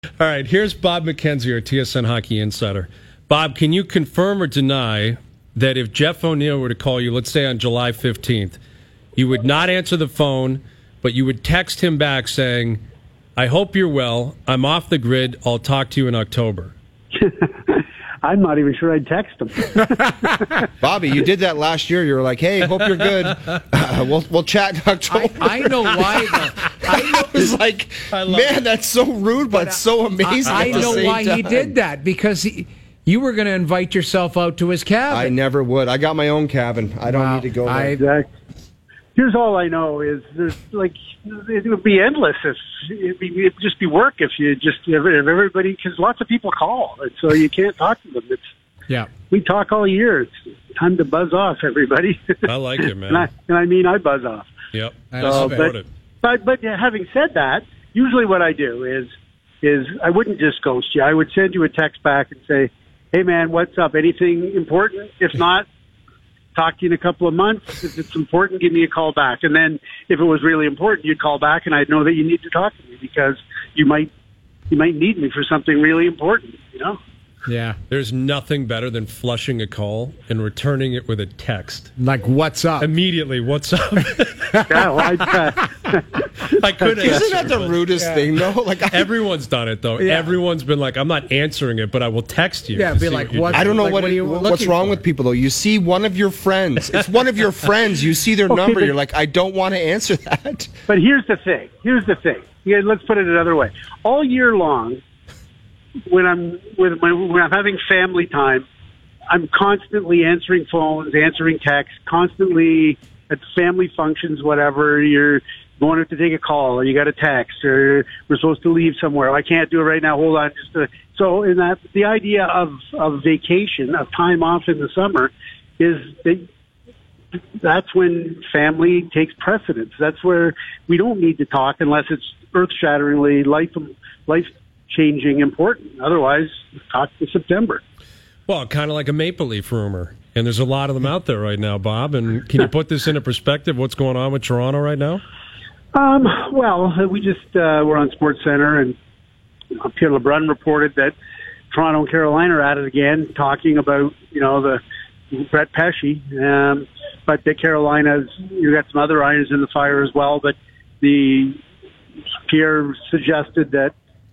All right, here's Bob McKenzie, our TSN Hockey Insider. Bob, can you confirm or deny that if Jeff O'Neill were to call you, let's say on July 15th, you would not answer the phone, but you would text him back saying, I hope you're well. I'm off the grid. I'll talk to you in October. I'm not even sure I'd text him. Bobby, you did that last year. You were like, hey, hope you're good. We'll chat in October. I know why. I was like, man, that's so rude, but so amazing. I know why he did that, because you were going to invite yourself out to his cabin. I never would. I got my own cabin. I don't need to go there. Exactly. Here's all I know is it would be endless it'd just be work if everybody, because lots of people call, and so you can't talk to them. We talk all year. It's time to buzz off, everybody. I like it, man. I buzz off. Yep. But having said that, usually what I do is I wouldn't just ghost you. I would send you a text back and say, hey man, what's up? Anything important? If not, talk to you in a couple of months. If it's important, give me a call back. And then if it was really important, you'd call back and I'd know that you need to talk to me, because you might need me for something really important, Yeah. There's nothing better than flushing a call and returning it with a text. Like, what's up? Immediately, what's up? Yeah, well, I could answer. Isn't that the rudest thing, though? Everyone's done it, though. Yeah. Everyone's been like, I'm not answering it, but I will text you. Yeah, to be see like, you what? did. I don't know Like, what's wrong with people, though. You see one of your friends. It's one of your friends. You see their number. You're like, I don't want to answer that. But here's the thing. Yeah, let's put it another way. All year long, when I'm having family time, I'm constantly answering phones, answering texts, constantly at family functions, whatever. You're going out to take a call, or you got a text, or we're supposed to leave somewhere. I can't do it right now. Hold on. So in that, the idea of vacation, of time off in the summer, that's when family takes precedence. That's where we don't need to talk unless it's earth-shatteringly, life-changing important. Otherwise, talk to September. Well, kind of like a Maple Leaf rumor. And there's a lot of them out there right now, Bob. And can you put this into perspective, what's going on with Toronto right now? Well, we just were on SportsCenter, and Pierre LeBrun reported that Toronto and Carolina are at it again, talking about, the Brett Pesce. But the Carolinas, you got some other irons in the fire as well. But Pierre suggested that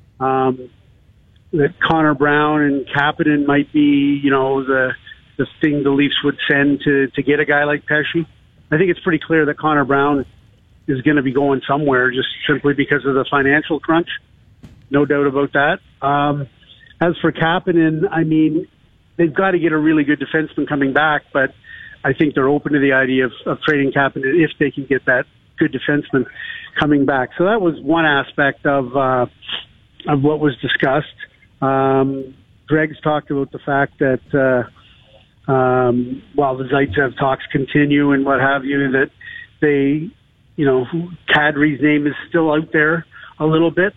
Connor Brown and Kapanen might be, the thing the Leafs would send to get a guy like Pesce. I think it's pretty clear that Connor Brown is going to be going somewhere just simply because of the financial crunch. No doubt about that. As for Kapanen, they've got to get a really good defenseman coming back, but I think they're open to the idea of trading Kapanen if they can get that good defenseman coming back. So that was one aspect of what was discussed. Greg's talked about the fact that while the Zaitsev talks continue and what have you, that they, Kadri's name is still out there a little bit,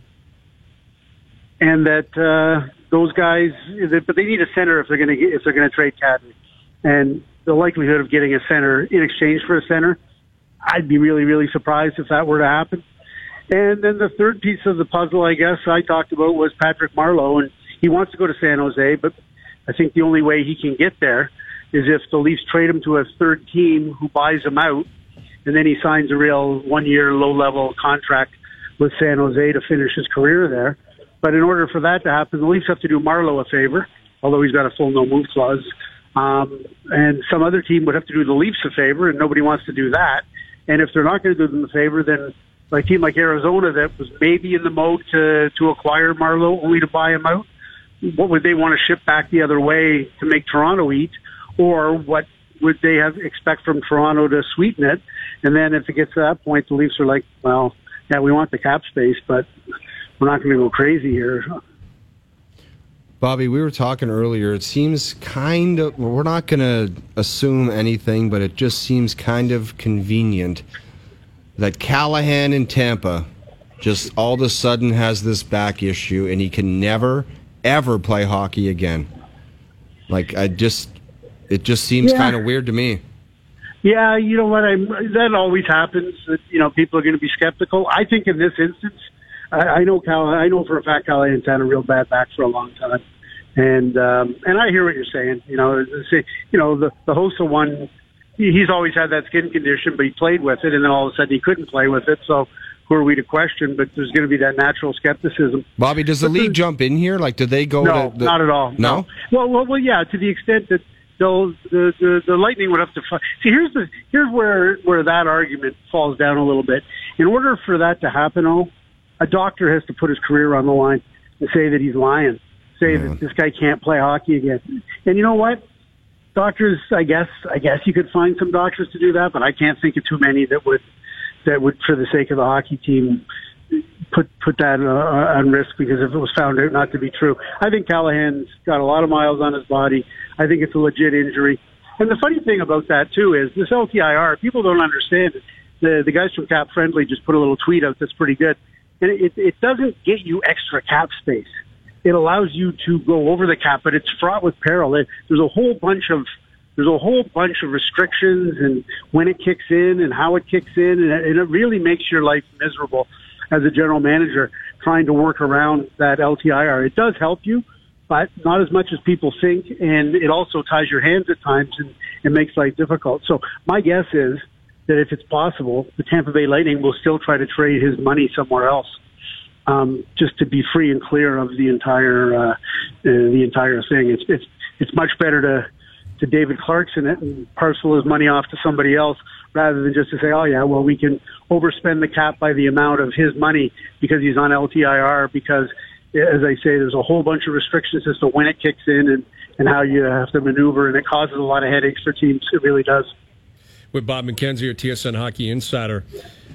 and that those guys, but they need a center if they're going to trade Kadri, and the likelihood of getting a center in exchange for a center, I'd be really, really surprised if that were to happen. And then the third piece of the puzzle, I guess, I talked about was Patrick Marleau, and he wants to go to San Jose, but I think the only way he can get there is if the Leafs trade him to a third team who buys him out, and then he signs a real one-year low-level contract with San Jose to finish his career there. But in order for that to happen, the Leafs have to do Marleau a favor, although he's got a full no-move clause. And some other team would have to do the Leafs a favor, and nobody wants to do that. And if they're not going to do them a favor, then a team like Arizona that was maybe in the mode to acquire Marleau only to buy him out, what would they want to ship back the other way to make Toronto eat? Or what would they expect from Toronto to sweeten it? And then if it gets to that point, the Leafs are like, well, yeah, we want the cap space, but we're not going to go crazy here. Bobby, we were talking earlier. It seems we're not going to assume anything, but it just seems kind of convenient that Callahan in Tampa just all of a sudden has this back issue and he can never, ever play hockey again. It just seems kind of weird to me. Yeah, you know what? That always happens. That, people are going to be skeptical. I think in this instance, I know for a fact Callahan's had a real bad back for a long time, and I hear what you're saying. The Hossa one, he's always had that skin condition, but he played with it, and then all of a sudden he couldn't play with it. So who are we to question? But there's going to be that natural skepticism. Bobby, does the league jump in here? Like, do they go? No, not at all. No. Well, yeah. To the extent that the Lightning would have to see. Here's where that argument falls down a little bit. In order for that to happen, a doctor has to put his career on the line and say that he's lying, say that this guy can't play hockey again. And you know what? Doctors, I guess you could find some doctors to do that, but I can't think of too many that would, for the sake of the hockey team, put that on risk, because if it was found out not to be true. I think Callahan's got a lot of miles on his body. I think it's a legit injury. And the funny thing about that, too, is this LTIR, people don't understand it. The guys from Cap Friendly just put a little tweet out that's pretty good. And it doesn't get you extra cap space. It allows you to go over the cap, but it's fraught with peril. There's a whole bunch of restrictions, and when it kicks in and how it kicks in, and it really makes your life miserable as a general manager trying to work around that LTIR. It does help you, but not as much as people think, and it also ties your hands at times and makes life difficult. So my guess is that if it's possible, the Tampa Bay Lightning will still try to trade his money somewhere else, just to be free and clear of the entire thing. It's much better to David Clarkson it and parcel his money off to somebody else, rather than just to say, oh yeah, well, we can overspend the cap by the amount of his money because he's on LTIR, because, as I say, there's a whole bunch of restrictions as to when it kicks in and how you have to maneuver, and it causes a lot of headaches for teams. It really does. With Bob McKenzie, our TSN Hockey Insider.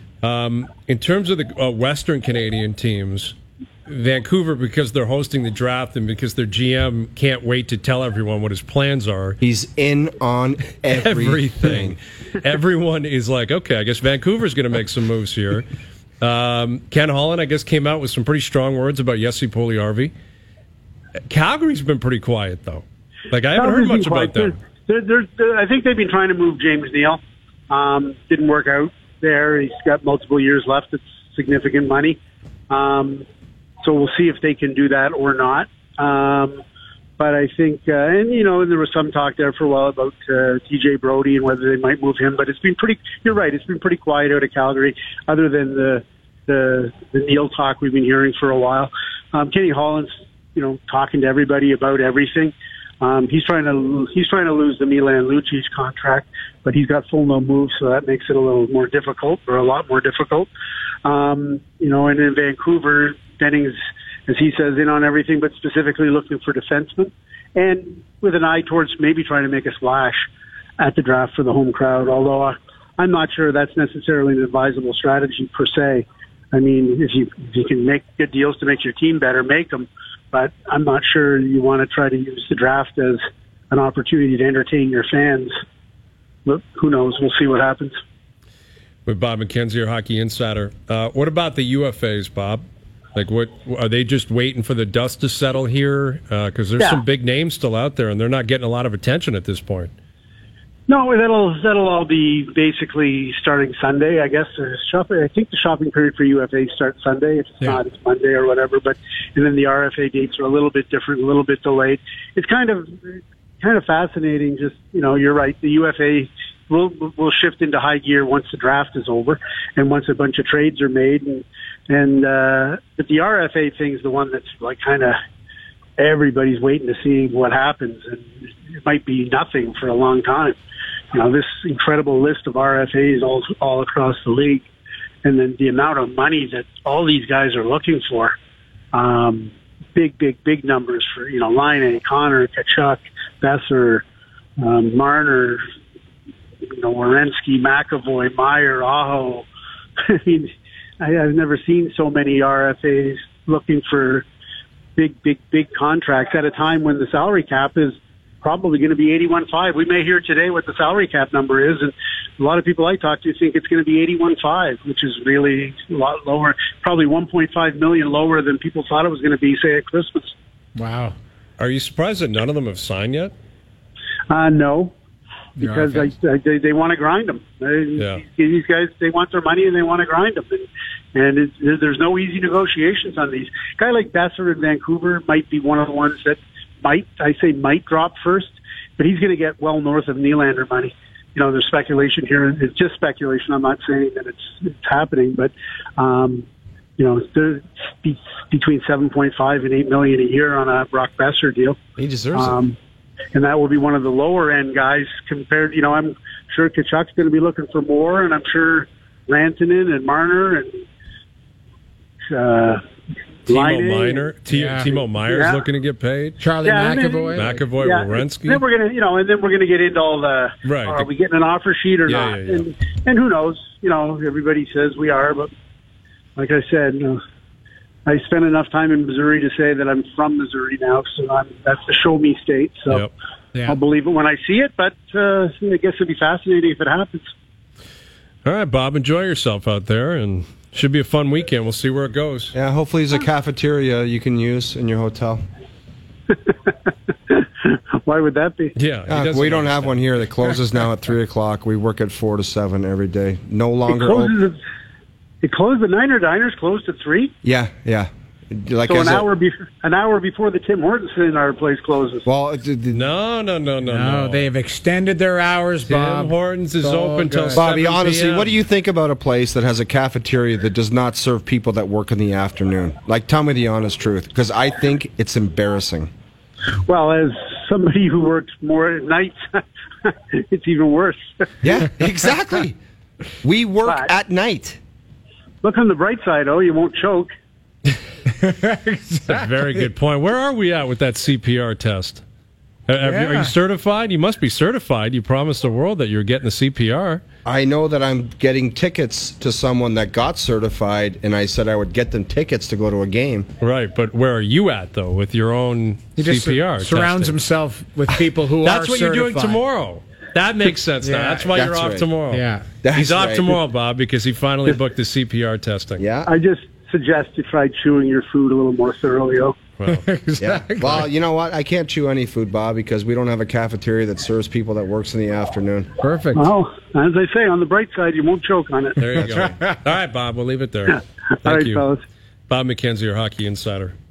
In terms of the Western Canadian teams, Vancouver, because they're hosting the draft and because their GM can't wait to tell everyone what his plans are. He's in on everything. Everyone is like, okay, I guess Vancouver's going to make some moves here. Ken Holland, I guess, came out with some pretty strong words about Jesse Puljujärvi. Calgary's been pretty quiet, though. Like, I haven't heard much about them. I think they've been trying to move James Neal. Didn't work out there. He's got multiple years left. It's significant money. So we'll see if they can do that or not. But I think, and there was some talk there for a while about TJ Brody and whether they might move him. But it's been you're right, it's been pretty quiet out of Calgary, other than the Neal talk we've been hearing for a while. Kenny Holland's, talking to everybody about everything. He's trying to lose the Milan Lucic contract, but he's got full no move, so that makes it a little more difficult, or a lot more difficult. And in Vancouver, Denning's, as he says, in on everything, but specifically looking for defensemen, and with an eye towards maybe trying to make a splash at the draft for the home crowd, although I'm not sure that's necessarily an advisable strategy per se. I mean, if you can make good deals to make your team better, make them, but I'm not sure you want to try to use the draft as an opportunity to entertain your fans. But who knows? We'll see what happens. With Bob McKenzie, our Hockey Insider. What about the UFAs, Bob? Like, what are they just waiting for the dust to settle here? Because there's some big names still out there, and they're not getting a lot of attention at this point. No, that'll all be basically starting Sunday, I guess. I think the shopping period for UFA starts Sunday. If it's not, it's Monday or whatever. And then the RFA dates are a little bit different, a little bit delayed. It's kind of fascinating. Just you're right. The UFA will shift into high gear once the draft is over and once a bunch of trades are made. But the RFA thing is the one that's like kind of everybody's waiting to see what happens, and it might be nothing for a long time. This incredible list of RFAs all across the league, and then the amount of money that all these guys are looking for, big numbers for, Laine, Connor, Tkachuk, Besser, Marner, Werenski, McAvoy, Meyer, Aho. I mean, I've never seen so many RFAs looking for big contracts at a time when the salary cap is probably going to be 81.5. We may hear today what the salary cap number is, and a lot of people I talk to think it's going to be 81.5, which is really a lot lower, probably 1.5 million lower than people thought it was going to be, say, at Christmas. Wow. Are you surprised that none of them have signed yet? No, because they want to grind them. These guys, they want their money and they want to grind them. And there's no easy negotiations on these. A guy like Besser in Vancouver might be one of the ones that might drop first, but he's going to get well north of Nylander money. You know, there's speculation here. It's just speculation. I'm not saying that it's happening, but you know, there's between 7.5 and 8 million a year on a Brock Besser deal. He deserves it. And that will be one of the lower end guys compared. You know, I'm sure Kachuk's going to be looking for more, and I'm sure Rantanen and Marner and Timo Meyer's looking to get paid. Charlie McAvoy. Werenski. Then we're gonna get into all the are we getting an offer sheet or not? Yeah. And who knows? You know, everybody says we are, but like I said, you know, I spent enough time in Missouri to say that I'm from Missouri now, so that's the show me state. So I'll believe it when I see it, but I guess it'd be fascinating if it happens. All right, Bob, enjoy yourself out there, and should be a fun weekend. We'll see where it goes. Yeah, hopefully there's a cafeteria you can use in your hotel. Why would that be? Yeah, we don't have one here. That closes now at 3 o'clock. We work at 4 to 7 every day. No longer open. It closed. The Niner Diner's closed at 3. Yeah. Like so an hour before the Tim Hortons in our place closes. Well, no. They've extended their hours. Bob. Tim Hortons is open till 7 Bobby, honestly, p.m. what do you think about a place that has a cafeteria that does not serve people that work in the afternoon? Like, tell me the honest truth, because I think it's embarrassing. Well, as somebody who works more at night, it's even worse. Yeah, exactly. We work at night. Look on the bright side, you won't choke. That's a very good point. Where are we at with that CPR test? Are you certified? You must be certified. You promised the world that you're getting the CPR. I know that I'm getting tickets to someone that got certified, and I said I would get them tickets to go to a game. Right, but where are you at, though, with your own CPR surrounds testing? himself with people who That's are what certified. you're doing tomorrow. That makes sense now. That's why you're off tomorrow. Yeah. He's off tomorrow, Bob, because he finally booked the CPR testing. Yeah. I just suggest you try chewing your food a little more thoroughly, Well, Exactly. Yeah. Well, you know what? I can't chew any food, Bob, because we don't have a cafeteria that serves people that works in the afternoon. Perfect. Well, as I say, on the bright side, you won't choke on it. There you go. All right, Bob, we'll leave it there. All right, you. fellas. Bob McKenzie, our hockey insider.